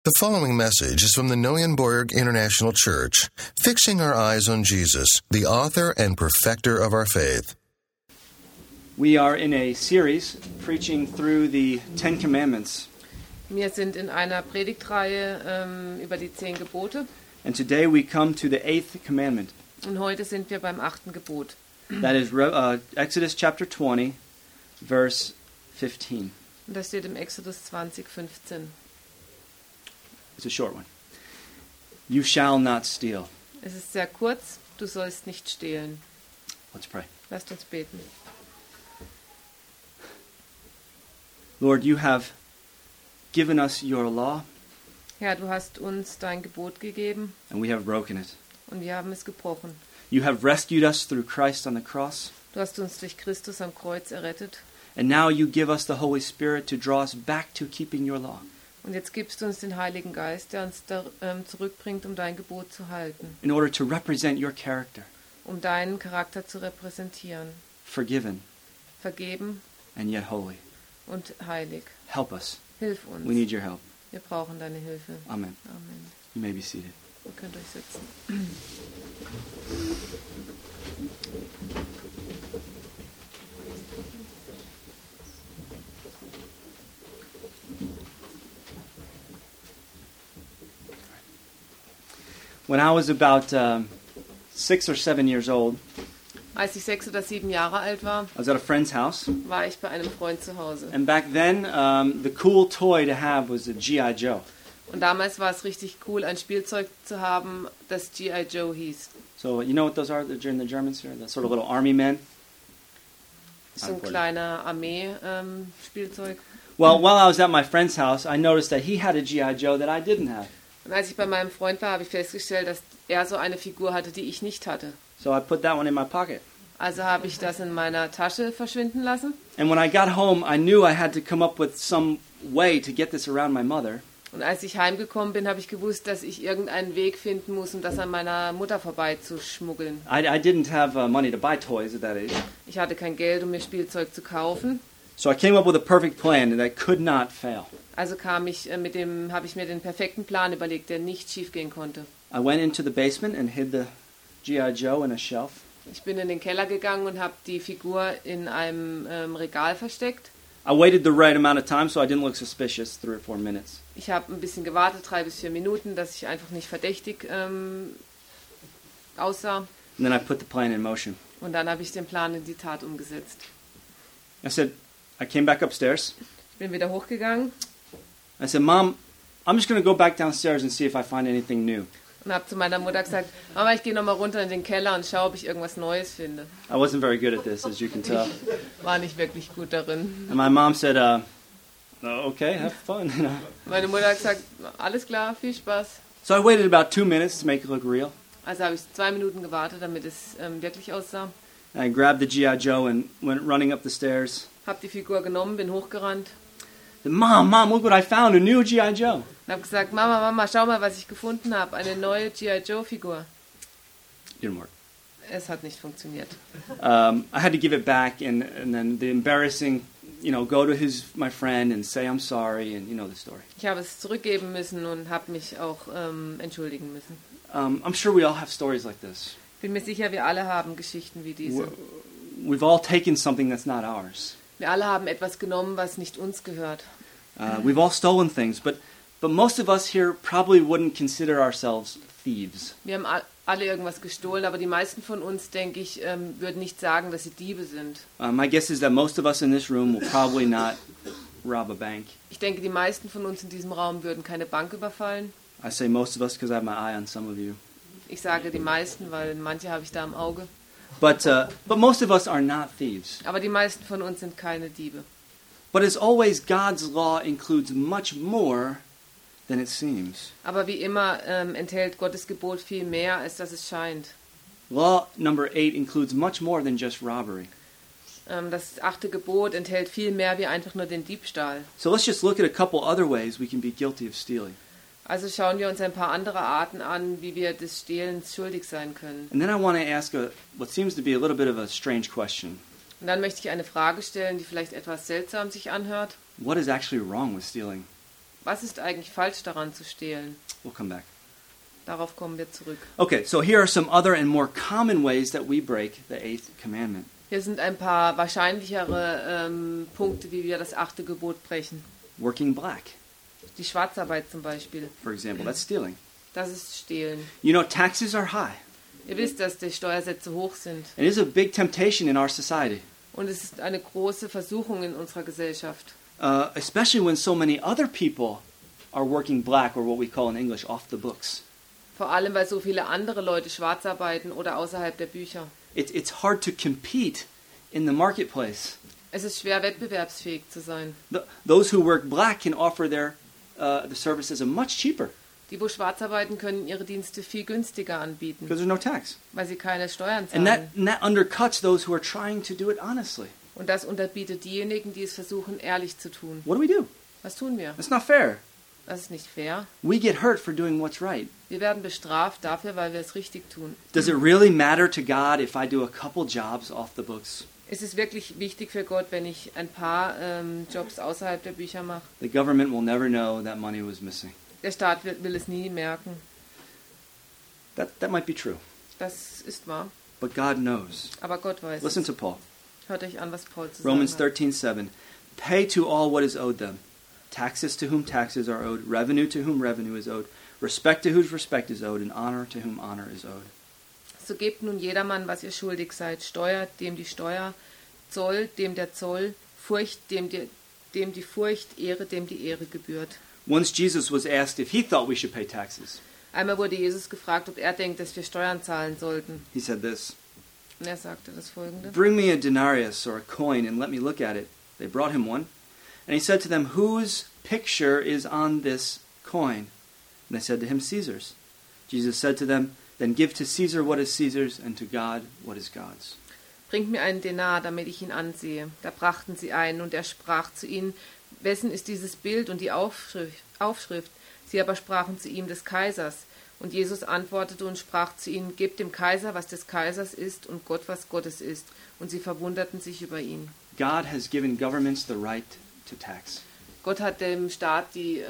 The following message is from the Neuenborg International Church, fixing our eyes on Jesus, the author and perfecter of our faith. We are in a series preaching through the Ten Commandments. Wir sind in einer Predigtreihe über die 10 Gebote And today we come to the 8th commandment. und heute sind wir beim 8. Gebot. That is Exodus chapter 20, verse 15. Und das steht im Exodus 20,15. It's a short one. You shall not steal. Es ist sehr kurz, du sollst nicht stehlen. Let's pray. Lasst uns beten. Lord, you have given us your law, Herr, du hast uns dein Gebot gegeben and we have broken it. und wir haben es gebrochen. You have rescued us through Christ on the cross, Du hast uns durch Christus am Kreuz errettet and now you give us the Holy Spirit to draw us back to keeping your law, und jetzt gibst du uns den Heiligen Geist, der uns zurückbringt, um dein Gebot zu halten, in order to represent your character, um deinen Charakter zu repräsentieren, forgiven vergeben and yet holy. und heilig. Help us. Hilf uns. We need your help. Wir brauchen deine Hilfe. Amen. Amen. You may be seated. Ihr könnt euch sitzen. When I was about 6 or 7 years old, Als ich 6 oder 7 Jahre alt war, I was at a friend's house. war ich bei einem Freund zu Hause. And back then, the cool toy to have was a G.I. Joe. Und damals war es richtig cool, ein Spielzeug zu haben, das G.I. Joe hieß. So you know what those are in the Germans here? The sort of little army men? So ein kleiner Armee-Spielzeug. Well, while I was at my friend's house, I noticed that he had a G.I. Joe that I didn't have. Und als ich bei meinem Freund war, habe ich festgestellt, dass er so eine Figur hatte, die ich nicht hatte. So I put that one in my pocket. Also habe ich das in meiner Tasche verschwinden lassen. And when I got home, I knew I had to come up with some way to get this around my mother. Und als ich heimgekommen bin, habe ich gewusst, dass ich irgendeinen Weg finden muss, um das an meiner Mutter vorbeizuschmuggeln. I didn't have money to buy toys at that age. Ich hatte kein Geld, um mir Spielzeug zu kaufen. So I came up with a perfect plan that could not fail. Also habe ich mir den perfekten Plan überlegt, der nicht schiefgehen konnte. I went into the basement and hid the G.I. Joe in a shelf. Ich bin in den Keller gegangen und habe die Figur in einem Regal versteckt. I waited the right amount of time so I didn't look suspicious, 3 or 4 minutes. Ich habe ein bisschen gewartet, 3 bis 4 Minuten, dass ich einfach nicht verdächtig aussah. And then I put the plan in motion. Und dann habe ich den Plan in die Tat umgesetzt. I came back upstairs. Ich bin wieder hochgegangen I said, Mom, I'm just going to go back downstairs and see if I find anything new. und habe zu meiner Mutter gesagt, Mama, ich gehe nochmal runter in den Keller und schaue, ob ich irgendwas Neues finde. I wasn't very good at this, as you can tell. War nicht wirklich gut darin. And my mom said, okay, have fun. Meine Mutter hat gesagt, alles klar, viel Spaß. So I waited about 2 minutes to make it look real. Also habe ich 2 Minuten gewartet, damit es wirklich aussah. And I grabbed the G.I. Joe and went running up the stairs. Habe die Figur genommen, bin hochgerannt I said, Mom, look what I found, a new G.I. Joe. und habe gesagt, Mama, schau mal, was ich gefunden habe, eine neue G.I. Joe Figur. Didn't work. Es hat nicht funktioniert. I had to give it back and then the embarrassing, go to my friend and say I'm sorry and you know the story. Ich habe es zurückgeben müssen und habe mich auch entschuldigen müssen. I'm sure we all have stories like this. Bin mir sicher, wir alle haben Geschichten wie diese. We've all taken something that's not ours. Wir alle haben etwas genommen, was nicht uns gehört. We've all stolen things, but most of us here probably wouldn't consider ourselves thieves. Wir haben alle irgendwas gestohlen, aber die meisten von uns, denke ich, würden nicht sagen, dass sie Diebe sind. My guess is that most of us in this room will probably not rob a bank. Ich denke, die meisten von uns in diesem Raum würden keine Bank überfallen. I say most of us because I have my eye on some of you. Ich sage die meisten, weil manche habe ich da im Auge. But most of us are not thieves. Aber die meisten von uns sind keine Diebe. But as always, God's law includes much more than it seems. Aber wie immer enthält Gottes Gebot viel mehr, als dass es scheint. Law number 8 includes much more than just robbery. Das 8. Gebot enthält viel mehr wie einfach nur den Diebstahl. So let's just look at a couple other ways we can be guilty of stealing. Also schauen wir uns ein paar andere Arten an, wie wir des Stehlens schuldig sein können. And then I want to ask what seems to be a little bit of a strange question. Und dann möchte ich eine Frage stellen, die vielleicht etwas seltsam sich anhört. What is actually wrong with stealing? Was ist eigentlich falsch daran zu stehlen? We'll come back. Darauf kommen wir zurück. Okay, so here are some other and more common ways that we break the 8th commandment. Hier sind ein paar wahrscheinlichere Punkte, wie wir das 8. Gebot brechen. Working black, Die Schwarzarbeit zum Beispiel. for example, that's stealing. Das ist Stehlen. You know, taxes are high. Ihr wisst, dass die Steuersätze hoch sind. It is a big temptation in our society, Und es ist eine große Versuchung in unserer Gesellschaft. especially when so many other people are working black, or what we call in English, off the books. Vor allem, weil so viele andere Leute schwarz arbeiten oder außerhalb der Bücher. It's hard to compete in the marketplace. Es ist schwer, wettbewerbsfähig zu sein. Those who work black can offer their the services much cheaper Die, wo schwarz arbeiten, können ihre Dienste viel günstiger anbieten, because there's no tax. weil sie keine Steuern And zahlen. that undercuts those who are trying to do it honestly. Und das unterbietet diejenigen, die es versuchen, ehrlich zu tun. What do? Was tun wir? That's not fair. Das ist nicht fair. We get hurt for doing what's right. Wir werden bestraft dafür, weil wir es richtig tun. Does it really matter to God if I do a couple jobs off the books? Ist es wirklich wichtig für Gott, wenn ich ein paar Jobs außerhalb der Bücher mache? The government will never know that money was missing. Der Staat will es nie merken. That might be true, Das ist wahr. but God knows. Aber Gott weiß Listen es. to Paul. Hört euch an, was Paul zu Romans sagen hat. 13:7. Pay to all what is owed them. Taxes to whom taxes are owed, revenue to whom revenue is owed, respect to whom respect is owed, and honor to whom honor is owed. So gebt nun jedermann, was ihr schuldig seid. Steuer, dem die Steuer, Zoll, dem der Zoll, Furcht, dem die Furcht, Ehre, dem die Ehre gebührt. Once Jesus was asked if he thought we should pay taxes. Einmal wurde Jesus gefragt, ob er denkt, dass wir Steuern zahlen sollten. He said this, Und er sagte das Folgende. "Bring me a denarius or a coin and let me look at it." They brought him one. And he said to them, "Whose picture is on this coin?" And they said to him, "Caesar's." Jesus said to them, "Then give to Caesar what is Caesar's and to God what is God's." Bringt mir einen Denar, damit ich ihn ansehe. Da brachten sie einen, und er sprach zu ihnen, wessen ist dieses Bild und die Aufschrift? Sie aber sprachen zu ihm, des Kaisers. Und Jesus antwortete und sprach zu ihnen, gebt dem Kaiser, was des Kaisers ist, und Gott, was Gottes ist. Und sie verwunderten sich über ihn. God has given governments the right to tax. Gott hat dem Staat die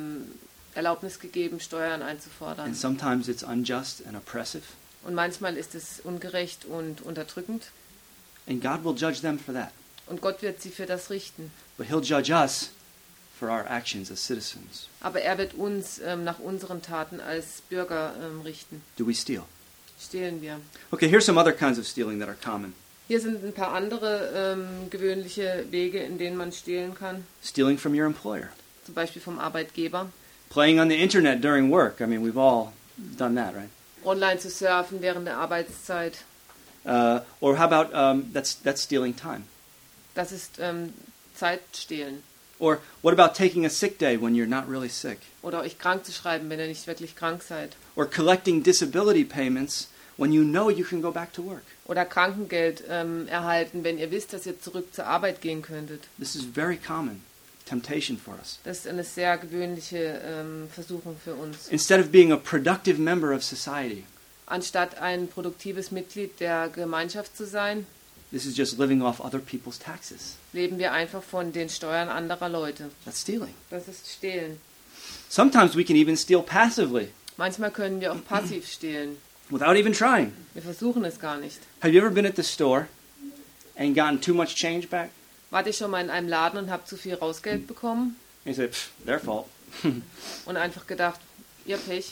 Erlaubnis gegeben, Steuern And einzufordern. sometimes it's unjust and oppressive. Und manchmal ist es ungerecht und unterdrückend. And God will judge them for that. Und Gott wird sie für das richten. But he'll judge us for our actions as citizens. Aber er wird uns nach unseren Taten als Bürger richten. Do we steal? Stehlen wir. Okay, here's some other kinds of stealing that are common. Hier sind ein paar andere gewöhnliche Wege, in denen man stehlen kann. Stealing from your employer. Zum Beispiel vom Arbeitgeber. Playing on the internet during work. I mean, we've all done that, right? Online zu surfen während der Arbeitszeit. Or how about that's stealing time? Das ist Zeit stehlen. Or what about taking a sick day when you're not really sick? Oder euch krank zu schreiben, wenn ihr nicht wirklich krank seid. Or collecting disability payments when you know you can go back to work? Oder Krankengeld erhalten, wenn ihr wisst, dass ihr zurück zur Arbeit gehen könntet. This is very common temptation for us. Das ist eine sehr gewöhnliche Versuchung für uns. Instead of being a productive member of society, Anstatt ein produktives Mitglied der Gemeinschaft zu sein, this is just living off other people's taxes. leben wir einfach von den Steuern anderer Leute. That's stealing. Das ist Stehlen. Sometimes we can even steal passively Manchmal können wir auch passiv stehlen. without even trying. Wir versuchen es gar nicht. Have you ever been at the store and gotten too much change back? Wart ich schon mal in einem Laden und habe zu viel Rausgeld bekommen And you say, "Pff, their fault." und einfach gedacht, ihr Pech.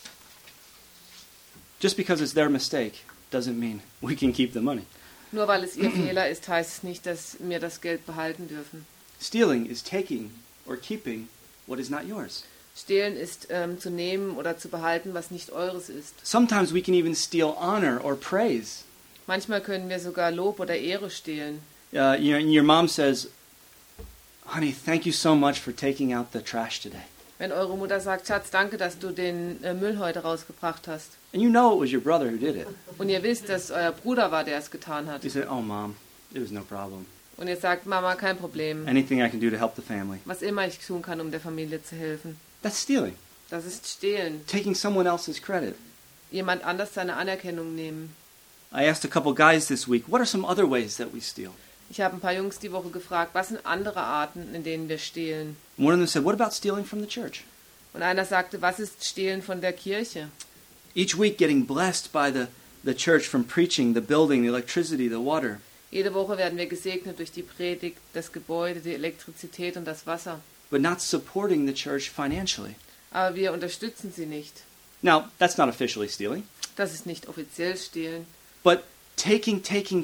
Just because it's their mistake doesn't mean we can keep the money. Nur weil es ihr Fehler ist, heißt es nicht, dass wir das Geld behalten dürfen. Stealing is taking or keeping what is not yours. Stehlen ist zu nehmen oder zu behalten, was nicht eures ist. Sometimes we can even steal honor or praise. Manchmal können wir sogar Lob oder Ehre stehlen. Your mom says, "Honey, thank you so much for taking out the trash today." Wenn eure Mutter sagt, Schatz, danke, dass du den Müll heute rausgebracht hast. And you know it was your brother who did it. Und ihr wisst, dass euer Bruder war, der es getan hat. You say, "Oh, Mom, it was no problem. Und ihr sagt, Mama, kein Problem. Anything I can do to help the family." Was immer ich tun kann, um der Familie zu helfen. That's stealing. Das ist Stehlen. Taking someone else's credit. Jemand anders seine Anerkennung nehmen. I asked a couple guys this week, what are some other ways that we steal? Ich habe ein paar Jungs die Woche gefragt, was sind andere Arten, in denen wir stehlen? And one of them said, what about stealing from the church? Und einer sagte, was ist Stehlen von der Kirche? Each week getting blessed by the church from preaching, the building, the electricity, the water. Jede Woche werden wir gesegnet durch die Predigt, das Gebäude, die Elektrizität und das Wasser. But not supporting the church financially. Aber wir unterstützen sie nicht. Now, that's not officially stealing. Das ist nicht offiziell Stehlen. But taking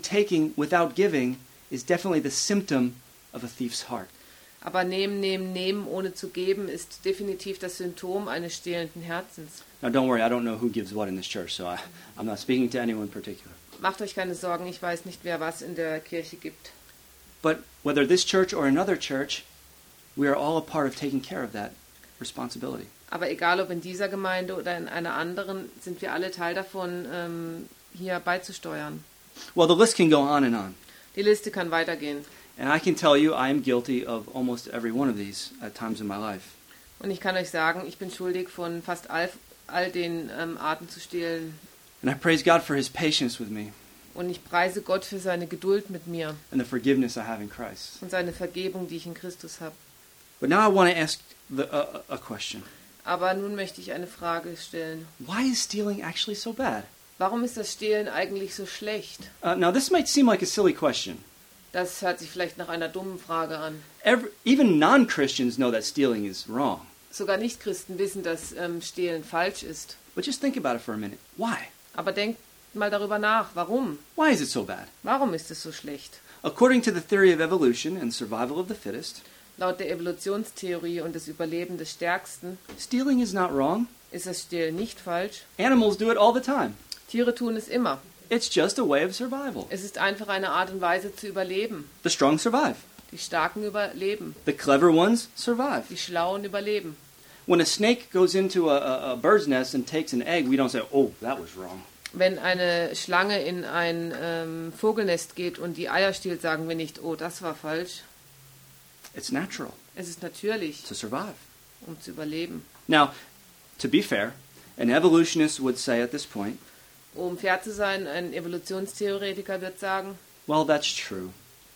without giving is definitely the symptom of a thief's heart. Aber nehmen, ohne zu geben, ist definitiv das Symptom eines stehlenden Herzens. Now, don't worry, I don't know who gives what in this church, so I'm not speaking to anyone in particular. Macht euch keine Sorgen, ich weiß nicht, wer was in der Kirche gibt. But whether this church or another church, we are all a part of taking care of that responsibility. Aber egal, ob in dieser Gemeinde oder in einer anderen, sind wir alle Teil davon, hier beizusteuern. Well, the list can go on and on. Die Liste kann weitergehen. And I can tell you I am guilty of almost every one of these at times in my life. Und ich kann euch sagen, ich bin schuldig von fast all den Arten zu stehlen. And I praise God for His patience with me Und ich preise Gott für seine Geduld mit mir and the forgiveness I have in Christ. und seine Vergebung, die ich in Christus habe. But now I want to ask a question. Aber nun möchte ich eine Frage stellen. Why is stealing actually so bad? Warum ist das Stehlen eigentlich so schlecht? Now, this might seem like a silly question. Das hört sich vielleicht nach einer dummen Frage an. Even non-Christians know that stealing is wrong. Sogar Nichtchristen wissen, dass Stehlen falsch ist. But just think about it for a minute. Why? Aber denkt mal darüber nach. Warum? Why is it so bad? Warum ist es so schlecht? According to the theory of evolution and survival of the fittest, Laut der Evolutionstheorie und des Überlebens des Stärksten stealing is not wrong. ist das Stehlen nicht falsch. Animals do it all the time. Tiere tun es immer. It's just a way of survival. Es ist einfach eine Art und Weise zu überleben. The strong survive. Die Starken überleben. The clever ones survive. Die Schlauen überleben. When a snake goes into a bird's nest and takes an egg, we don't say, oh, that was wrong. Wenn eine Schlange in ein Vogelnest geht und die Eier stiehlt, sagen wir nicht, oh, das war falsch. It's natural Es ist natürlich, to survive. um zu überleben. Now, to be fair, an evolutionist would say at this point, Um fair zu sein, ein Evolutionstheoretiker wird sagen, well, that's true.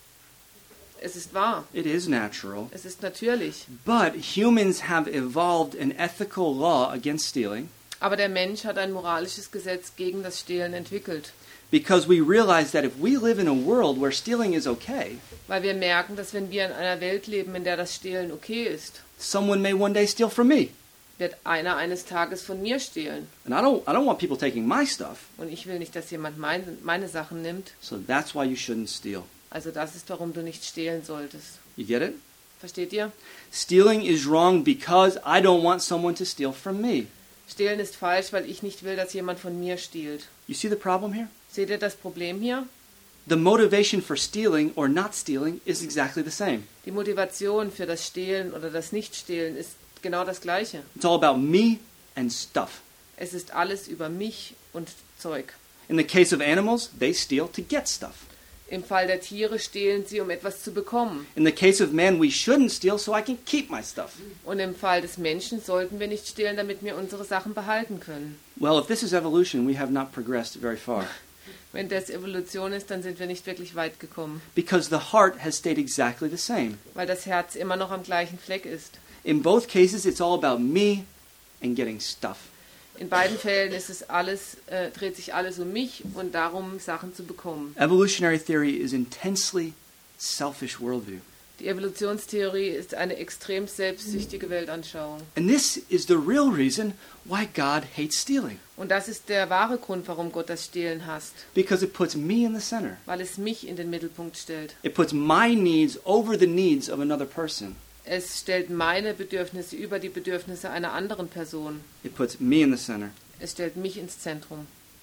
es ist wahr, It is natural. es ist natürlich. But humans have evolved an ethical law against stealing Aber der Mensch hat ein moralisches Gesetz gegen das Stehlen entwickelt, because we realize that if we live in a world where stealing is okay, weil wir merken, dass wenn wir in einer Welt leben, in der das Stehlen okay ist, someone may one day steal from me. wird einer eines Tages von mir stehlen. And I don't want people taking my stuff. Und ich will nicht, dass jemand meine Sachen nimmt. So that's why you shouldn't steal. Also das ist, warum du nicht stehlen solltest. You get it? Versteht ihr? Stealing is wrong because I don't want someone to steal from me. Stehlen ist falsch, weil ich nicht will, dass jemand von mir stiehlt. You see the problem here? Seht ihr das Problem hier? The motivation for stealing or not stealing is exactly the same. Die Motivation für das Stehlen oder das Nichtstehlen ist genau das Gleiche. It's all about me and stuff. Es ist alles über mich und Zeug. In the case of animals, they steal to get stuff. Im Fall der Tiere stehlen sie, um etwas zu bekommen. In the case of man, we shouldn't steal so I can keep my stuff. Und im Fall des Menschen sollten wir nicht stehlen, damit wir unsere Sachen behalten können. Well, if this is evolution, we have not progressed very far. Wenn das Evolution ist, dann sind wir nicht wirklich weit gekommen. Because the heart has stayed exactly the same. Weil das Herz immer noch am gleichen Fleck ist. In both cases, it's all about me and getting stuff. In beiden Fällen ist es dreht sich alles um mich und darum, Sachen zu bekommen. Evolutionary theory is intensely selfish worldview. Die Evolutionstheorie ist eine extrem selbstsüchtige Weltanschauung. And this is the real reason why God hates stealing. Und das ist der wahre Grund, warum Gott das Stehlen hasst. Because it puts me in the center. Weil es mich in den Mittelpunkt stellt. It puts my needs over the needs of another person. Es stellt meine Bedürfnisse über die Bedürfnisse einer anderen Person. It puts me in the center. Es stellt mich ins Zentrum.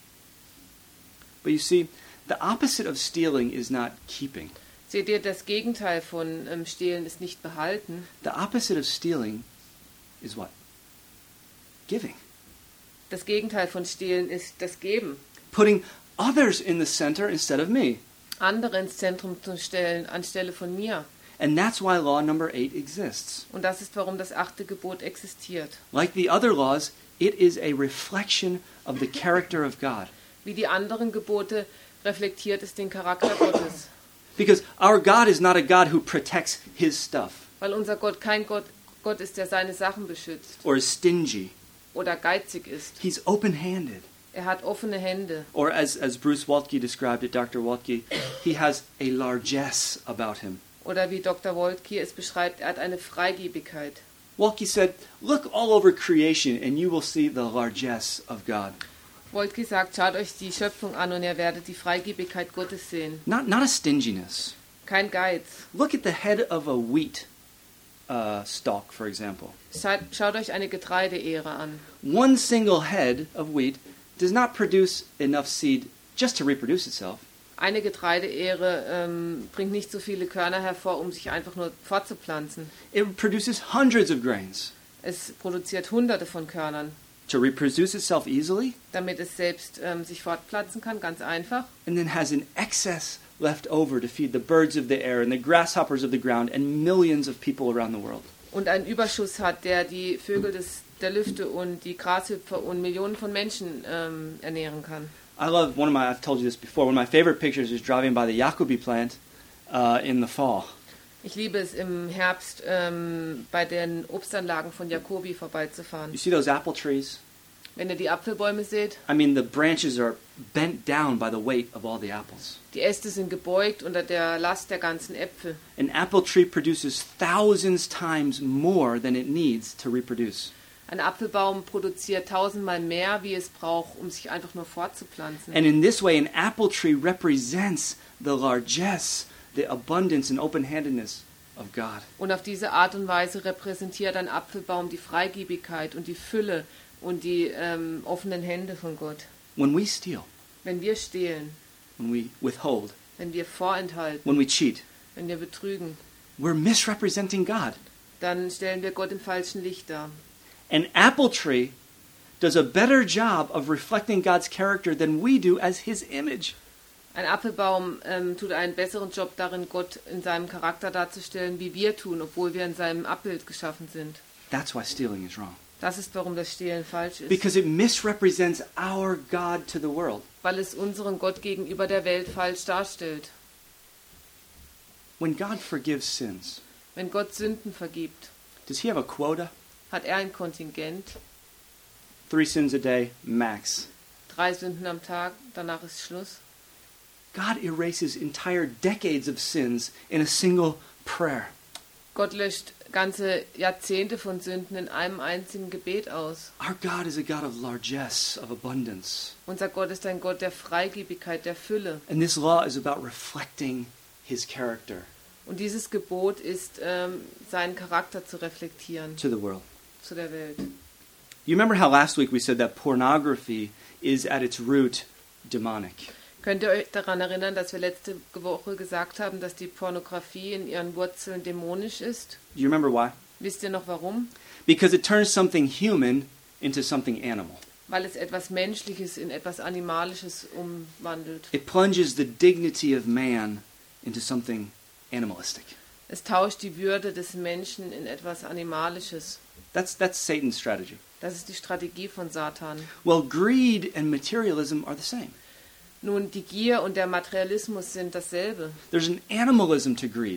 But you see, the opposite of stealing is not keeping. Seht ihr, das Gegenteil von Stehlen ist nicht behalten. The opposite of stealing is what? Giving. Das Gegenteil von Stehlen ist das Geben. Putting others in the center instead of me. Andere ins Zentrum zu stellen, anstelle von mir. And that's why law number 8 exists. Und das ist, warum das 8. Gebot existiert. Like the other laws, it is a reflection of the character of God. Wie die anderen Gebote reflektiert es den Charakter Gottes. Because our God is not a God who protects his stuff Weil unser Gott kein Gott ist, der seine Sachen beschützt or is stingy. oder geizig ist. He's open-handed. Er hat offene Hände. Or as Bruce Waltke described it, Dr. Waltke, he has a largesse about him. Oder wie Dr. Woltke es beschreibt, er hat eine Freigebigkeit. Waltke said, look all over creation and you will see the largesse of God. Woltke sagt, schaut euch die Schöpfung an und ihr werdet die Freigebigkeit Gottes sehen. Not a stinginess. Kein Geiz. Look at the head of a wheat stalk, for example. Schaut euch eine Getreideähre an. One single head of wheat does not produce enough seed just to reproduce itself. Eine Getreideähre bringt nicht so viele Körner hervor, um sich einfach nur fortzupflanzen. It produces hundreds of grains. Es produziert Hunderte von Körnern, To reproduce itself easily, damit es selbst sich fortpflanzen kann, ganz einfach. and then has an excess left over to feed the birds of the air and the grasshoppers of the ground and millions of people around the world. Und einen Überschuss hat, der die Vögel der Lüfte und die Grashüpfer und Millionen von Menschen ernähren kann. I love I've told you this before, one of my favorite pictures is driving by the Jacobi plant in the fall. Ich liebe es im Herbst bei den Obstanlagen von Jacobi vorbeizufahren. You see those apple trees? Wenn ihr die Apfelbäume seht, I mean, the branches are bent down by the weight of all the apples. die Äste sind gebeugt unter der Last der ganzen Äpfel. An apple tree produces thousands times more than it needs to reproduce. Ein Apfelbaum produziert 1000-mal mehr, wie es braucht, um sich einfach nur fortzupflanzen. And in this way, an apple tree represents the largesse, the abundance and open-handedness of God. Und auf diese Art und Weise repräsentiert ein Apfelbaum die Freigebigkeit und die Fülle und die offenen Hände von Gott. When we steal, Wenn wir stehlen, when we withhold, wenn wir vorenthalten, when we cheat, wenn wir betrügen, we're misrepresenting God. dann stellen wir Gott im falschen Licht dar. An apple tree does a better job of reflecting God's character than we do as his image. Ein Apfelbaum tut einen besseren Job darin, Gott in seinem Charakter darzustellen, wie wir tun, obwohl wir in seinem Abbild geschaffen sind. That's why stealing is wrong. Das ist, warum das Stehlen falsch ist. Because it misrepresents our God to the world. Weil es unseren Gott gegenüber der Welt falsch darstellt. When God forgives sins, Wenn Gott Sünden vergibt, does he have a quota? hat er ein Kontingent. 3 sins a day, max. 3 Sünden am Tag, danach ist Schluss. God erases entire decades of sins in a single prayer. Gott löscht ganze Jahrzehnte von Sünden in einem einzigen Gebet aus. Our God is a God of largesse, of abundance. Unser Gott ist ein Gott der Freigebigkeit, der Fülle. And this law is about reflecting his character Und dieses Gebot ist, seinen Charakter zu reflektieren to the world. zu der Welt. You remember how last week we said that pornography is at its root demonic? Könnt ihr euch daran erinnern, dass wir letzte Woche gesagt haben, dass die Pornografie in ihren Wurzeln dämonisch ist? Do you remember why? Wisst ihr noch warum? Because it turns something human into something animal. Weil es etwas Menschliches in etwas Animalisches umwandelt. It plunges the dignity of man into something animalistic. Es tauscht die Würde des Menschen in etwas Animalisches. That's Satan's strategy. Das ist die Strategie von Satan. Well, greed and materialism are the same. Nun, die Gier und der Materialismus sind dasselbe. There's an animalism to greed,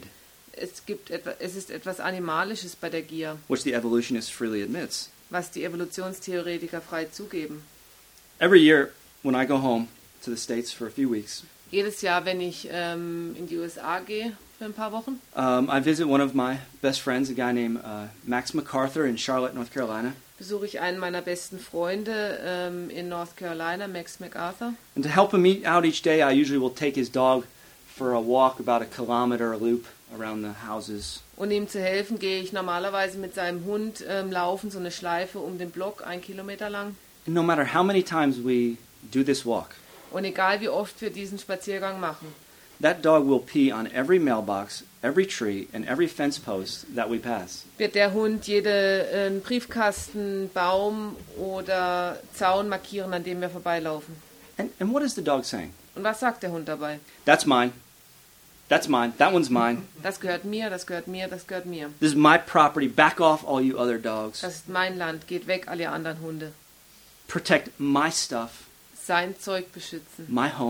Es ist etwas Animalisches bei der Gier, which the evolutionist freely admits. was die Evolutionstheoretiker frei zugeben. Every year when I go home to the States for a few weeks, Jedes Jahr, wenn ich in die USA gehe für ein paar Wochen, I visit one of my best friends, a guy named Max MacArthur in Charlotte, North Carolina. besuche ich einen meiner besten Freunde in North Carolina, Max MacArthur. And to help him out each day, I usually will take his dog for a walk about a kilometer, a loop around the houses. Und ihm zu helfen, gehe ich normalerweise mit seinem Hund laufen, so eine Schleife um den Block, 1 Kilometer lang. And no matter how many times we do this walk, Und egal wie oft wir diesen Spaziergang machen, that dog will pee on every mailbox, every tree, and every fence post that we pass. wird der Hund jeden Briefkasten, Baum oder Zaun markieren, an dem wir vorbeilaufen. And what is the dog saying? Und was sagt der Hund dabei? That's mine. That's mine. That one's mine. Das gehört mir, das gehört mir, das gehört mir. This is my property. Back off, all you other dogs. Das ist mein Land, geht weg, alle anderen Hunde. Protect my stuff, Sein Zeug beschützen, my home.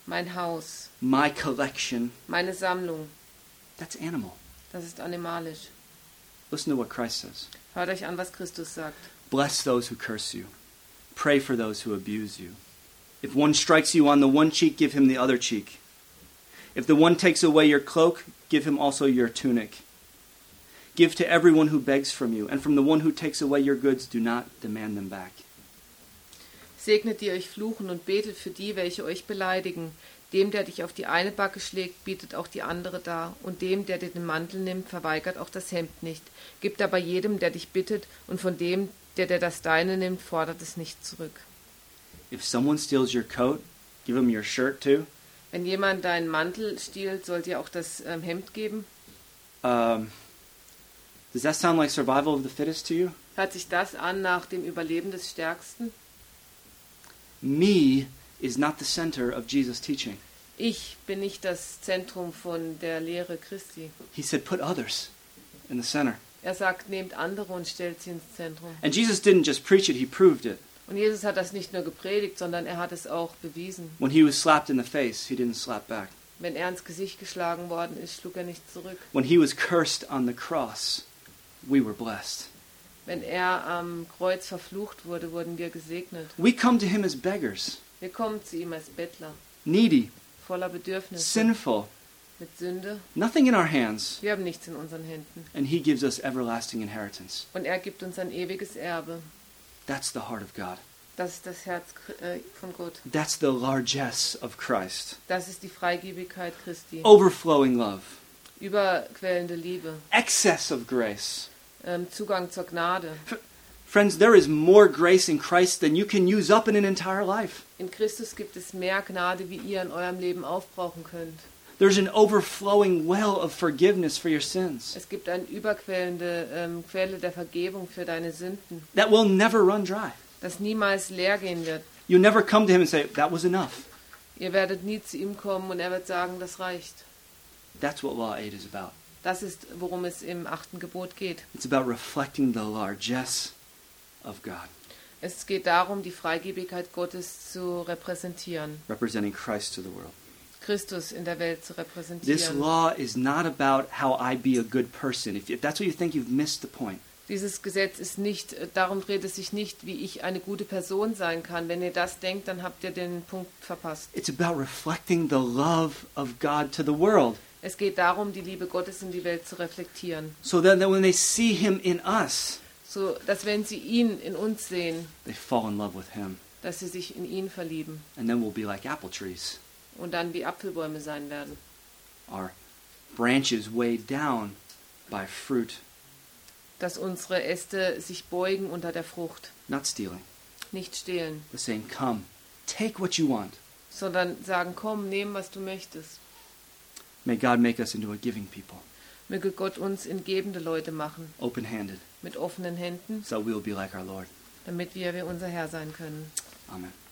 Mein Haus, my collection. meine Sammlung, That's animal. das ist animalisch. Listen to what Christ says. Hört euch an, was Christus sagt. Bless those who curse you. Pray for those who abuse you. If one strikes you on the one cheek, give him the other cheek. If the one takes away your cloak, give him also your tunic. Give to everyone who begs from you, and from the one who takes away your goods, do not demand them back. Segnet die euch fluchen und betet für die, welche euch beleidigen. Dem, der dich auf die eine Backe schlägt, bietet auch die andere dar. Und dem, der dir den Mantel nimmt, verweigert auch das Hemd nicht. Gib aber jedem, der dich bittet, und von dem, der dir das Deine nimmt, fordert es nicht zurück. If someone steals your coat, give him your shirt too. Wenn jemand deinen Mantel stiehlt, sollt ihr auch das Hemd geben? Does that sound like survival of the fittest to you? Hört sich das an nach dem Überleben des Stärksten? Me is not the center of Jesus' teaching. Ich bin nicht das Zentrum von der Lehre Christi. He said, put others in the center. Er sagt, nehmt andere und stellt sie ins Zentrum. And Jesus didn't just preach it, he proved it. Und Jesus hat das nicht nur gepredigt, sondern er hat es auch bewiesen. When he was slapped in the face, he didn't slap back. Wenn er ins Gesicht geschlagen worden ist, schlug er nicht zurück. When he was cursed on the cross, we were blessed. Wenn er am Kreuz verflucht wurde, wurden wir gesegnet. We come to him as beggars, Wir kommen zu ihm als Bettler, needy, voller Bedürfnisse, sinful, mit Sünde. nothing in our hands, Wir haben nichts in unseren Händen. and he gives us everlasting inheritance. Und er gibt uns ein ewiges Erbe. That's the heart of God. Das ist das Herz von Gott. That's the largesse of Christ. Das ist die Freigebigkeit Christi. Overflowing love, Überquellende Liebe. excess of grace. Zugang zur Gnade. Friends, there is more grace in Christ than you can use up in an entire life. In Christus gibt es mehr Gnade, wie ihr in eurem Leben aufbrauchen könnt. There's an overflowing well of forgiveness for your sins Es gibt eine überquellende Quelle der Vergebung für deine Sünden, that will never run dry. das niemals leer gehen wird. You never come to him and say, that was enough. Ihr werdet nie zu ihm kommen und er wird sagen, das reicht. That's what Law 8 is about. Das ist, worum es im 8. Gebot geht. It's about reflecting the largesse of God, Es geht darum, die Freigebigkeit Gottes zu repräsentieren, representing Christ to the world. Christus in der Welt zu This repräsentieren. law is not about how I be a good person. If that's what you think, you've missed the point. Dieses Gesetz ist nicht, darum dreht es sich nicht, wie ich eine gute Person sein kann. Wenn ihr das denkt, dann habt ihr den Punkt verpasst. It's about reflecting the love of God to the world, Es geht darum, die Liebe Gottes in die Welt zu reflektieren. so that when they see him in us, So, dass wenn sie ihn in uns sehen, they fall in love with him. dass sie sich in ihn verlieben And then we'll be like apple trees. und dann wie Apfelbäume sein werden. Our branches weighed down by fruit, Dass unsere Äste sich beugen unter der Frucht, not stealing, nicht stehlen, but saying, come, take what you want. sondern sagen, komm, nimm, was du möchtest. May God make us into a giving people, Möge Gott uns in gebende Leute machen, open-handed, mit offenen Händen, so we'll be like our Lord. damit wir wie unser Herr sein können. Amen.